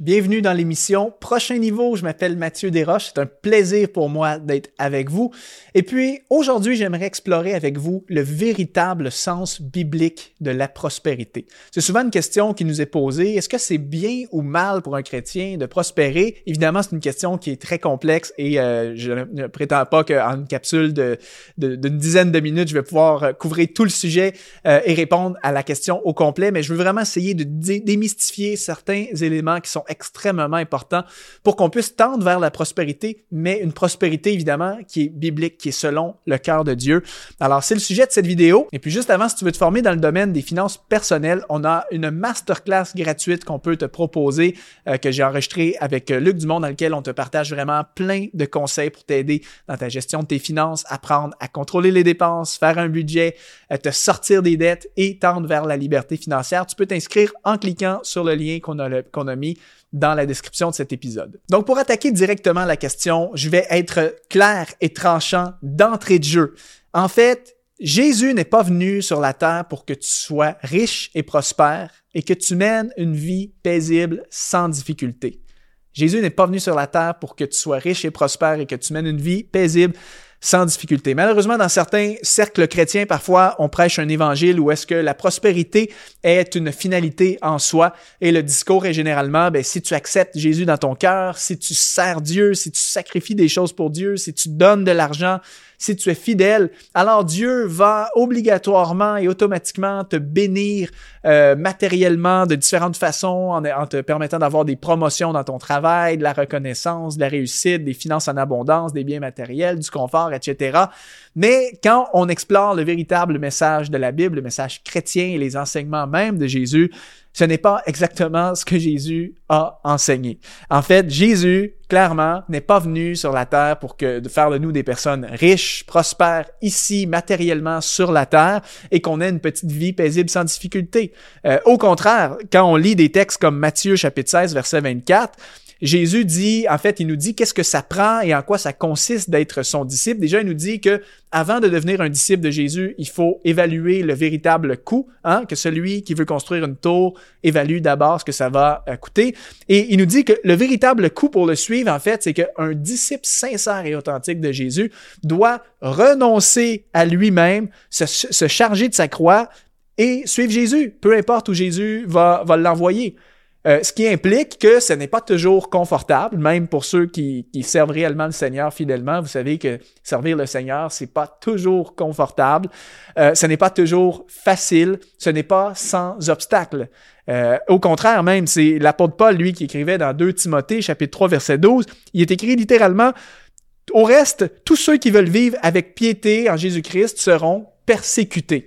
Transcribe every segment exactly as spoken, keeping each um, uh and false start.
Bienvenue dans l'émission Prochain Niveau. Je m'appelle Mathieu Desroches. C'est un plaisir pour moi d'être avec vous. Et puis, aujourd'hui, j'aimerais explorer avec vous le véritable sens biblique de la prospérité. C'est souvent une question qui nous est posée. Est-ce que c'est bien ou mal pour un chrétien de prospérer? Évidemment, c'est une question qui est très complexe et euh, je ne prétends pas qu'en une capsule de, de, d'une dizaine de minutes, je vais pouvoir couvrir tout le sujet euh, et répondre à la question au complet. Mais je veux vraiment essayer de dé- démystifier certains éléments qui sont extrêmement important pour qu'on puisse tendre vers la prospérité, mais une prospérité évidemment qui est biblique, qui est selon le cœur de Dieu. Alors, c'est le sujet de cette vidéo. Et puis juste avant, si tu veux te former dans le domaine des finances personnelles, on a une masterclass gratuite qu'on peut te proposer, euh, que j'ai enregistrée avec Luc Dumont, dans lequel on te partage vraiment plein de conseils pour t'aider dans ta gestion de tes finances, apprendre à contrôler les dépenses, faire un budget, euh, te sortir des dettes et tendre vers la liberté financière. Tu peux t'inscrire en cliquant sur le lien qu'on a, le, qu'on a mis dans la description de cet épisode. Donc, pour attaquer directement la question, je vais être clair et tranchant d'entrée de jeu. En fait, Jésus n'est pas venu sur la terre pour que tu sois riche et prospère et que tu mènes une vie paisible sans difficulté. Jésus n'est pas venu sur la terre pour que tu sois riche et prospère et que tu mènes une vie paisible sans difficulté. Malheureusement, dans certains cercles chrétiens, parfois, on prêche un évangile où est-ce que la prospérité est une finalité en soi et le discours est généralement, ben, si tu acceptes Jésus dans ton cœur, si tu sers Dieu, si tu sacrifies des choses pour Dieu, si tu donnes de l'argent, si tu es fidèle, alors Dieu va obligatoirement et automatiquement te bénir euh, matériellement de différentes façons en, en te permettant d'avoir des promotions dans ton travail, de la reconnaissance, de la réussite, des finances en abondance, des biens matériels, du confort, et cetera. Mais quand on explore le véritable message de la Bible, le message chrétien et les enseignements même de Jésus, ce n'est pas exactement ce que Jésus a enseigné. En fait, Jésus, clairement, n'est pas venu sur la terre pour que, de faire de nous des personnes riches, prospères, ici, matériellement, sur la terre, et qu'on ait une petite vie paisible sans difficulté. Euh, au contraire, quand on lit des textes comme Matthieu, chapitre seize, verset vingt-quatre, Jésus dit, en fait, il nous dit qu'est-ce que ça prend et en quoi ça consiste d'être son disciple. Déjà, il nous dit que avant de devenir un disciple de Jésus, il faut évaluer le véritable coût, hein, que celui qui veut construire une tour évalue d'abord ce que ça va euh, coûter. Et il nous dit que le véritable coût pour le suivre, en fait, c'est qu'un disciple sincère et authentique de Jésus doit renoncer à lui-même, se, se charger de sa croix et suivre Jésus, peu importe où Jésus va, va l'envoyer. Euh, ce qui implique que ce n'est pas toujours confortable, même pour ceux qui, qui servent réellement le Seigneur fidèlement. Vous savez que servir le Seigneur, c'est pas toujours confortable. Euh, ce n'est pas toujours facile. Ce n'est pas sans obstacle. Euh, au contraire, même, c'est l'apôtre Paul, lui, qui écrivait dans deux Timothée, chapitre trois, verset douze. Il est écrit littéralement, « Au reste, tous ceux qui veulent vivre avec piété en Jésus-Christ seront persécutés. »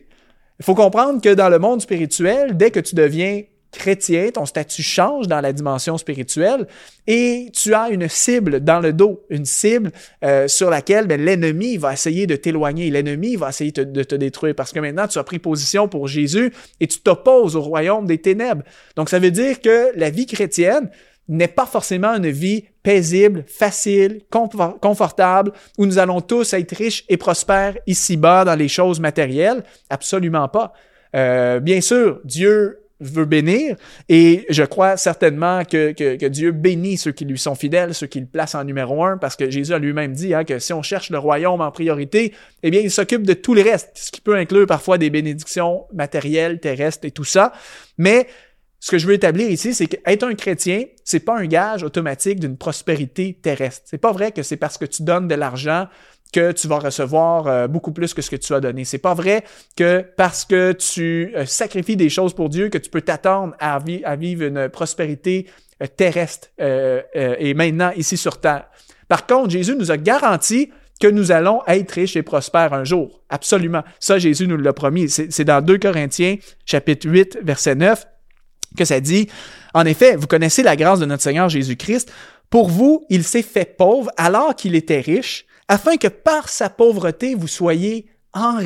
Il faut comprendre que dans le monde spirituel, dès que tu deviens chrétien, ton statut change dans la dimension spirituelle et tu as une cible dans le dos, une cible euh, sur laquelle ben, l'ennemi va essayer de t'éloigner, l'ennemi va essayer te, de te détruire parce que maintenant tu as pris position pour Jésus et tu t'opposes au royaume des ténèbres. Donc ça veut dire que la vie chrétienne n'est pas forcément une vie paisible, facile, confort- confortable, où nous allons tous être riches et prospères ici-bas dans les choses matérielles. Absolument pas. Euh, bien sûr, Dieu veut bénir et je crois certainement que, que, que Dieu bénit ceux qui lui sont fidèles, ceux qui le placent en numéro un, parce que Jésus a lui-même dit hein, que si on cherche le royaume en priorité, eh bien, il s'occupe de tout le reste, ce qui peut inclure parfois des bénédictions matérielles, terrestres et tout ça. Mais ce que je veux établir ici, c'est qu'être un chrétien, c'est pas un gage automatique d'une prospérité terrestre. C'est pas vrai que c'est parce que tu donnes de l'argent que tu vas recevoir euh, beaucoup plus que ce que tu as donné. C'est pas vrai que parce que tu euh, sacrifies des choses pour Dieu que tu peux t'attendre à, vi- à vivre une prospérité euh, terrestre euh, euh, et maintenant ici sur terre. Par contre, Jésus nous a garanti que nous allons être riches et prospères un jour. Absolument. Ça, Jésus nous l'a promis. C'est, c'est dans deux Corinthiens, chapitre huit, verset neuf, que ça dit, « En effet, vous connaissez la grâce de notre Seigneur Jésus-Christ. Pour vous, il s'est fait pauvre alors qu'il était riche, afin que par sa pauvreté, vous soyez enrichis. »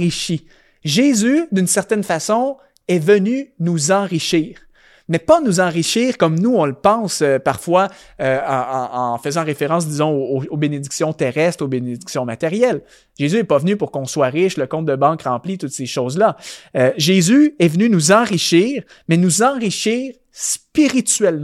Jésus, d'une certaine façon, est venu nous enrichir. Mais pas nous enrichir comme nous, on le pense euh, parfois euh, en, en faisant référence, disons, aux, aux bénédictions terrestres, aux bénédictions matérielles. Jésus n'est pas venu pour qu'on soit riche, le compte de banque rempli, toutes ces choses-là. Euh, Jésus est venu nous enrichir, mais nous enrichir spirituellement.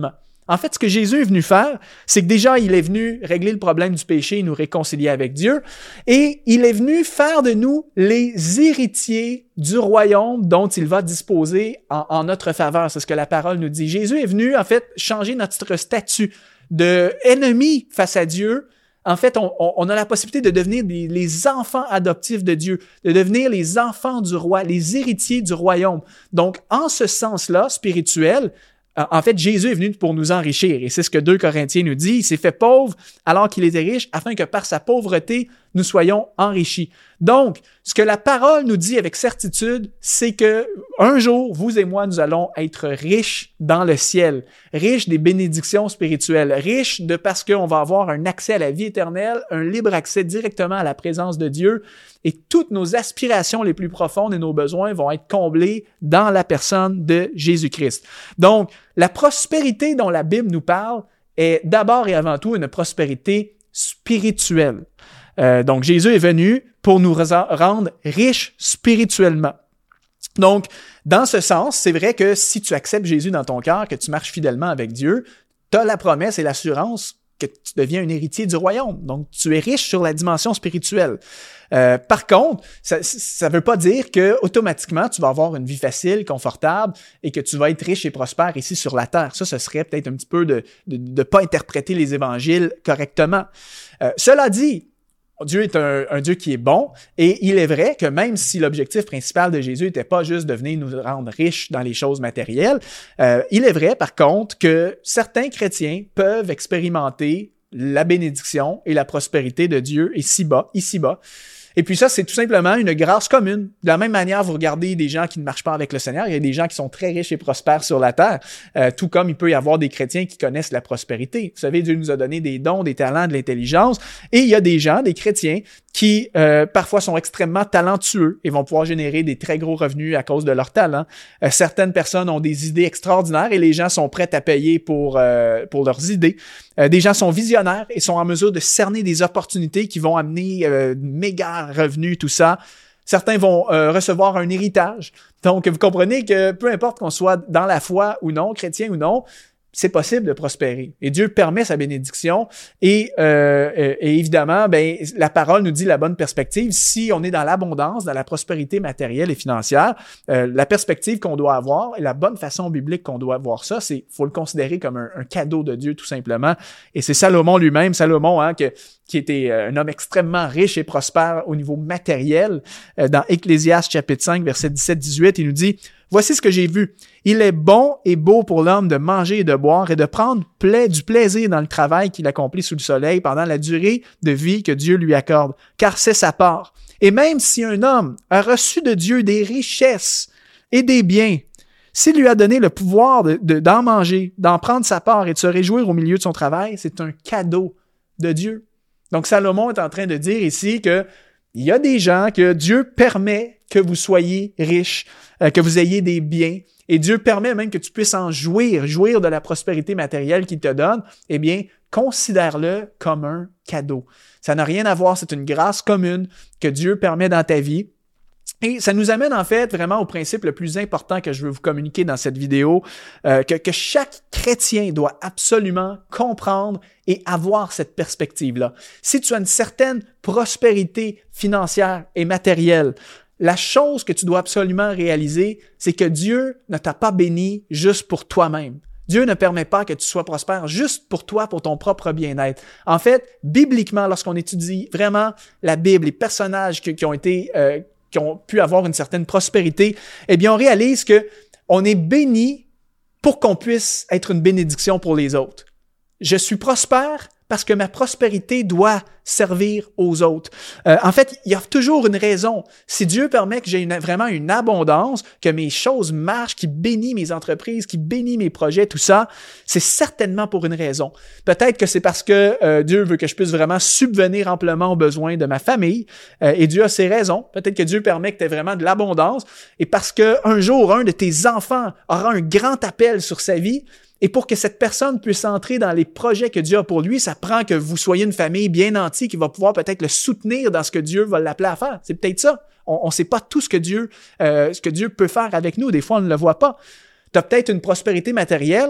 En fait, ce que Jésus est venu faire, c'est que déjà, il est venu régler le problème du péché et nous réconcilier avec Dieu. Et il est venu faire de nous les héritiers du royaume dont il va disposer en, en notre faveur. C'est ce que la parole nous dit. Jésus est venu, en fait, changer notre statut de ennemi face à Dieu. En fait, on, on a la possibilité de devenir des, les enfants adoptifs de Dieu, de devenir les enfants du roi, les héritiers du royaume. Donc, en ce sens-là, spirituel, en fait, Jésus est venu pour nous enrichir. Et c'est ce que deux Corinthiens nous dit. Il s'est fait pauvre alors qu'il était riche, afin que par sa pauvreté, nous soyons enrichis. Donc, ce que la parole nous dit avec certitude, c'est que un jour, vous et moi, nous allons être riches dans le ciel, riches des bénédictions spirituelles, riches de parce qu'on va avoir un accès à la vie éternelle, un libre accès directement à la présence de Dieu, et toutes nos aspirations les plus profondes et nos besoins vont être comblés dans la personne de Jésus-Christ. Donc, la prospérité dont la Bible nous parle est d'abord et avant tout une prospérité spirituelle. Euh, donc, Jésus est venu pour nous rendre riches spirituellement. Donc, dans ce sens, c'est vrai que si tu acceptes Jésus dans ton cœur, que tu marches fidèlement avec Dieu, tu as la promesse et l'assurance que tu deviens un héritier du royaume. Donc, tu es riche sur la dimension spirituelle. Euh, par contre, ça ne veut pas dire que automatiquement tu vas avoir une vie facile, confortable et que tu vas être riche et prospère ici sur la terre. Ça, ce serait peut-être un petit peu de ne pas interpréter les évangiles correctement. Euh, cela dit, Dieu est un, un Dieu qui est bon et il est vrai que même si l'objectif principal de Jésus n'était pas juste de venir nous rendre riches dans les choses matérielles, euh, il est vrai par contre que certains chrétiens peuvent expérimenter la bénédiction et la prospérité de Dieu ici-bas, ici-bas. Et puis ça, c'est tout simplement une grâce commune. De la même manière, vous regardez des gens qui ne marchent pas avec le Seigneur, il y a des gens qui sont très riches et prospères sur la terre, euh, tout comme il peut y avoir des chrétiens qui connaissent la prospérité. Vous savez, Dieu nous a donné des dons, des talents, de l'intelligence, et il y a des gens, des chrétiens, qui euh, parfois sont extrêmement talentueux et vont pouvoir générer des très gros revenus à cause de leur talent. Euh, certaines personnes ont des idées extraordinaires et les gens sont prêts à payer pour, euh, pour leurs idées. Euh, des gens sont visionnaires et sont en mesure de cerner des opportunités qui vont amener euh, méga revenus, tout ça. Certains vont euh, recevoir un héritage. Donc, vous comprenez que peu importe qu'on soit dans la foi ou non, chrétien ou non, c'est possible de prospérer. Et Dieu permet sa bénédiction. Et, euh, et évidemment, ben, la parole nous dit la bonne perspective. Si on est dans l'abondance, dans la prospérité matérielle et financière, euh, la perspective qu'on doit avoir et la bonne façon biblique qu'on doit voir ça, c'est faut le considérer comme un, un cadeau de Dieu, tout simplement. Et c'est Salomon lui-même, Salomon, hein, que, qui était un homme extrêmement riche et prospère au niveau matériel. Euh, dans Ecclésiaste chapitre cinq, versets dix-sept à dix-huit, il nous dit « Voici ce que j'ai vu. Il est bon et beau pour l'homme de manger et de boire et de prendre pla- du plaisir dans le travail qu'il accomplit sous le soleil pendant la durée de vie que Dieu lui accorde, car c'est sa part. Et même si un homme a reçu de Dieu des richesses et des biens, s'il lui a donné le pouvoir de, de, d'en manger, d'en prendre sa part et de se réjouir au milieu de son travail, c'est un cadeau de Dieu. » Donc, Salomon est en train de dire ici que il y a des gens que Dieu permet que vous soyez riches, euh, que vous ayez des biens, et Dieu permet même que tu puisses en jouir, jouir de la prospérité matérielle qu'il te donne. Eh bien, considère-le comme un cadeau. Ça n'a rien à voir, c'est une grâce commune que Dieu permet dans ta vie. Et ça nous amène en fait vraiment au principe le plus important que je veux vous communiquer dans cette vidéo, euh, que, que chaque chrétien doit absolument comprendre et avoir cette perspective-là. Si tu as une certaine prospérité financière et matérielle, la chose que tu dois absolument réaliser, c'est que Dieu ne t'a pas béni juste pour toi-même. Dieu ne permet pas que tu sois prospère juste pour toi, pour ton propre bien-être. En fait, bibliquement, lorsqu'on étudie vraiment la Bible, les personnages qui, qui ont été... Euh, qui ont pu avoir une certaine prospérité, eh bien, on réalise que on est béni pour qu'on puisse être une bénédiction pour les autres. Je suis prospère parce que ma prospérité doit servir aux autres. Euh, en fait, il y a toujours une raison. Si Dieu permet que j'ai une, vraiment une abondance, que mes choses marchent, qu'il bénit mes entreprises, qu'il bénit mes projets, tout ça, c'est certainement pour une raison. Peut-être que c'est parce que euh, Dieu veut que je puisse vraiment subvenir amplement aux besoins de ma famille, euh, et Dieu a ses raisons. Peut-être que Dieu permet que tu aies vraiment de l'abondance, et parce qu'un jour, un de tes enfants aura un grand appel sur sa vie. Et pour que cette personne puisse entrer dans les projets que Dieu a pour lui, ça prend que vous soyez une famille bien entière qui va pouvoir peut-être le soutenir dans ce que Dieu va l'appeler à faire. C'est peut-être ça. On ne sait pas tout ce que Dieu, euh, ce que Dieu peut faire avec nous. Des fois, on ne le voit pas. Tu as peut-être une prospérité matérielle,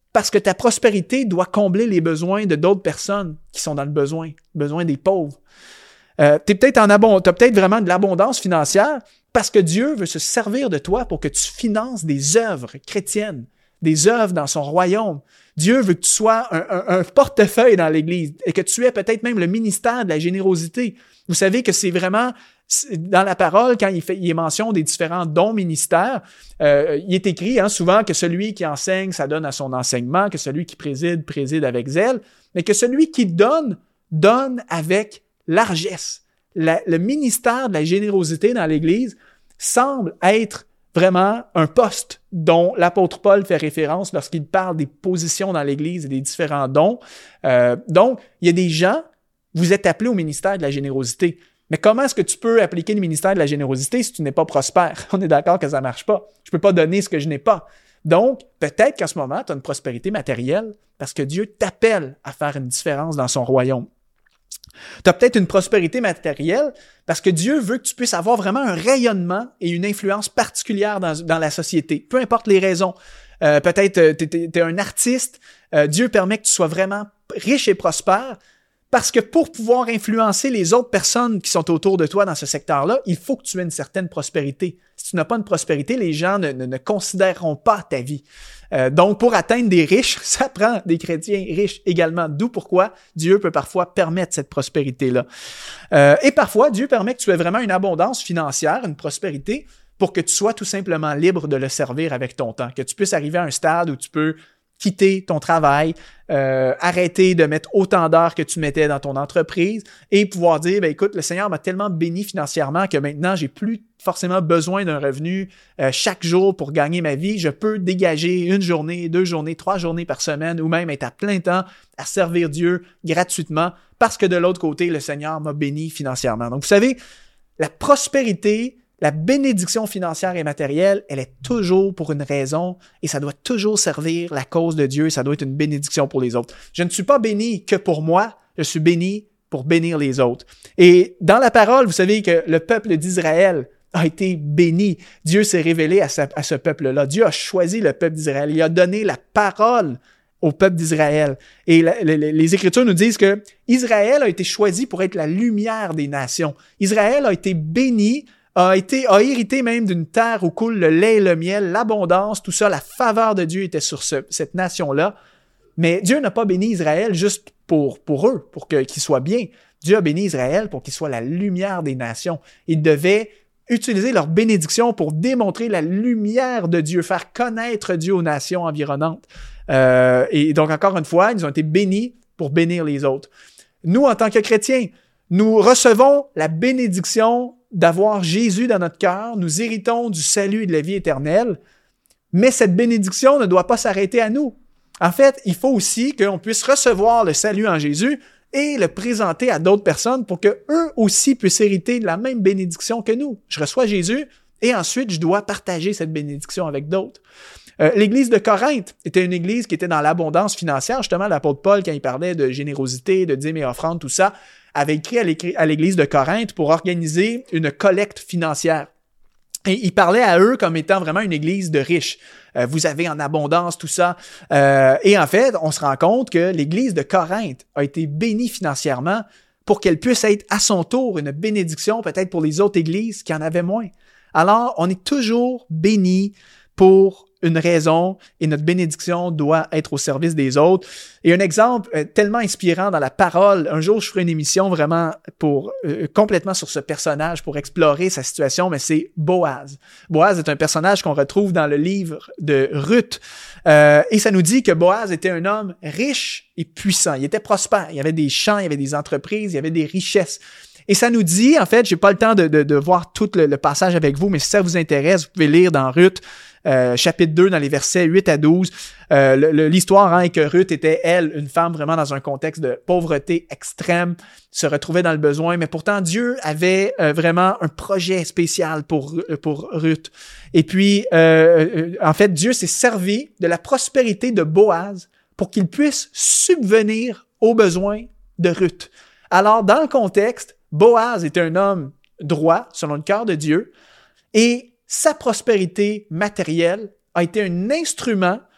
parce que ta prospérité doit combler les besoins de d'autres personnes qui sont dans le besoin, besoin des pauvres. Euh, tu es peut-être en abond- t'as peut-être vraiment de l'abondance financière parce que Dieu veut se servir de toi pour que tu finances des œuvres chrétiennes, des œuvres dans son royaume. Dieu veut que tu sois un, un, un portefeuille dans l'Église et que tu aies peut-être même le ministère de la générosité. Vous savez que c'est vraiment, dans la parole, quand il, fait, il est mention des différents dons ministères, euh, il est écrit hein, souvent que celui qui enseigne, ça donne à son enseignement, que celui qui préside, préside avec zèle, mais que celui qui donne, donne avec largesse. La, le ministère de la générosité dans l'Église semble être vraiment un poste dont l'apôtre Paul fait référence lorsqu'il parle des positions dans l'Église et des différents dons. Euh, donc, il y a des gens, vous êtes appelés au ministère de la générosité. Mais comment est-ce que tu peux appliquer le ministère de la générosité si tu n'es pas prospère? On est d'accord que ça ne marche pas. Je ne peux pas donner ce que je n'ai pas. Donc, peut-être qu'en ce moment, tu as une prospérité matérielle parce que Dieu t'appelle à faire une différence dans son royaume. Tu as peut-être une prospérité matérielle parce que Dieu veut que tu puisses avoir vraiment un rayonnement et une influence particulière dans, dans la société, peu importe les raisons. Euh, peut-être tu es un artiste, euh, Dieu permet que tu sois vraiment riche et prospère parce que pour pouvoir influencer les autres personnes qui sont autour de toi dans ce secteur-là, il faut que tu aies une certaine prospérité. Si tu n'as pas une prospérité, les gens ne, ne, ne considéreront pas ta vie. Euh, donc, pour atteindre des riches, ça prend des chrétiens riches également. D'où pourquoi Dieu peut parfois permettre cette prospérité-là. Euh, et parfois, Dieu permet que tu aies vraiment une abondance financière, une prospérité, pour que tu sois tout simplement libre de le servir avec ton temps. Que tu puisses arriver à un stade où tu peux quitter ton travail, euh, arrêter de mettre autant d'heures que tu mettais dans ton entreprise et pouvoir dire, ben écoute, le Seigneur m'a tellement béni financièrement que maintenant, j'ai plus forcément besoin d'un revenu euh, chaque jour pour gagner ma vie. Je peux dégager une journée, deux journées, trois journées par semaine ou même être à plein temps à servir Dieu gratuitement parce que de l'autre côté, le Seigneur m'a béni financièrement. Donc, vous savez, la prospérité, la bénédiction financière et matérielle, elle est toujours pour une raison et ça doit toujours servir la cause de Dieu. Ça doit être une bénédiction pour les autres. Je ne suis pas béni que pour moi, je suis béni pour bénir les autres. Et dans la parole, vous savez que le peuple d'Israël a été béni. Dieu s'est révélé à, sa, à ce peuple-là. Dieu a choisi le peuple d'Israël. Il a donné la parole au peuple d'Israël. Et la, les, les Écritures nous disent que Israël a été choisi pour être la lumière des nations. Israël a été béni, a été, a hérité même d'une terre où coule le lait et le miel, l'abondance, tout ça, la faveur de Dieu était sur ce, cette nation-là. Mais Dieu n'a pas béni Israël juste pour, pour eux, pour que, qu'ils soient bien. Dieu a béni Israël pour qu'il soit la lumière des nations. Il devait utiliser leur bénédiction pour démontrer la lumière de Dieu, faire connaître Dieu aux nations environnantes. Euh, et donc, encore une fois, ils ont été bénis pour bénir les autres. Nous, en tant que chrétiens, nous recevons la bénédiction d'avoir Jésus dans notre cœur. Nous héritons du salut et de la vie éternelle. Mais cette bénédiction ne doit pas s'arrêter à nous. En fait, il faut aussi qu'on puisse recevoir le salut en Jésus et le présenter à d'autres personnes pour qu'eux aussi puissent hériter de la même bénédiction que nous. Je reçois Jésus et ensuite, je dois partager cette bénédiction avec d'autres. Euh, l'église de Corinthe était une église qui était dans l'abondance financière. Justement, l'apôtre Paul, quand il parlait de générosité, de dîmes et offrandes, tout ça, avait écrit à l'église de Corinthe pour organiser une collecte financière. Et il parlait à eux comme étant vraiment une église de riches. Euh, vous avez en abondance tout ça. Euh, et en fait, on se rend compte que l'église de Corinthe a été bénie financièrement pour qu'elle puisse être à son tour une bénédiction peut-être pour les autres églises qui en avaient moins. Alors, on est toujours bénis pour une raison et notre bénédiction doit être au service des autres. Et un exemple euh, tellement inspirant dans la parole, un jour je ferai une émission vraiment pour euh, complètement sur ce personnage pour explorer sa situation, mais c'est Boaz. Boaz est un personnage qu'on retrouve dans le livre de Ruth euh, et ça nous dit que Boaz était un homme riche et puissant. Il était prospère, il y avait des champs, il y avait des entreprises, il y avait des richesses. Et ça nous dit, en fait, j'ai pas le temps de, de, de voir tout le, le passage avec vous, mais si ça vous intéresse, vous pouvez lire dans Ruth, euh, chapitre deux, dans les versets huit à douze. Euh, le, le, l'histoire hein, est que Ruth était, elle, une femme vraiment dans un contexte de pauvreté extrême, se retrouvait dans le besoin, mais pourtant Dieu avait euh, vraiment un projet spécial pour, pour Ruth. Et puis, euh, en fait, Dieu s'est servi de la prospérité de Boaz pour qu'il puisse subvenir aux besoins de Ruth. Alors, dans le contexte, Boaz était un homme droit, selon le cœur de Dieu, et sa prospérité matérielle a été un instrument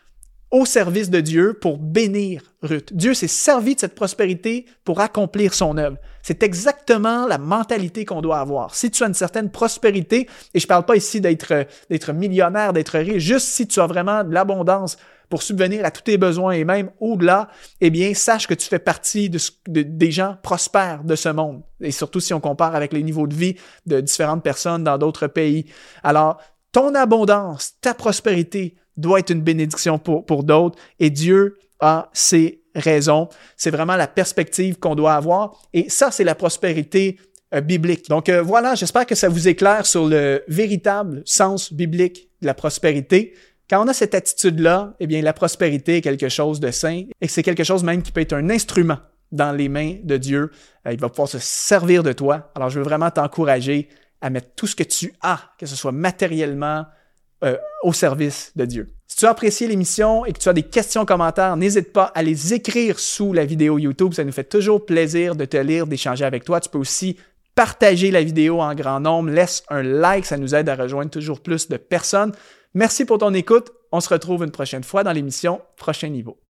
au service de Dieu pour bénir Ruth. Dieu s'est servi de cette prospérité pour accomplir son œuvre. C'est exactement la mentalité qu'on doit avoir. Si tu as une certaine prospérité, et je ne parle pas ici d'être, d'être millionnaire, d'être riche, juste si tu as vraiment de l'abondance pour subvenir à tous tes besoins et même au-delà, eh bien, sache que tu fais partie de, de, des gens prospères de ce monde. Et surtout si on compare avec les niveaux de vie de différentes personnes dans d'autres pays. Alors, ton abondance, ta prospérité doit être une bénédiction pour, pour d'autres et Dieu a ses raisons. C'est vraiment la perspective qu'on doit avoir et ça, c'est la prospérité euh, biblique. Donc euh, voilà, j'espère que ça vous éclaire sur le véritable sens biblique de la prospérité. Quand on a cette attitude-là, eh bien, la prospérité est quelque chose de sain et c'est quelque chose même qui peut être un instrument dans les mains de Dieu. Euh, il va pouvoir se servir de toi. Alors, je veux vraiment t'encourager à mettre tout ce que tu as, que ce soit matériellement, euh, au service de Dieu. Si tu as apprécié l'émission et que tu as des questions, commentaires, n'hésite pas à les écrire sous la vidéo YouTube. Ça nous fait toujours plaisir de te lire, d'échanger avec toi. Tu peux aussi partager la vidéo en grand nombre. Laisse un like, ça nous aide à rejoindre toujours plus de personnes. Merci pour ton écoute. On se retrouve une prochaine fois dans l'émission Prochain Niveau.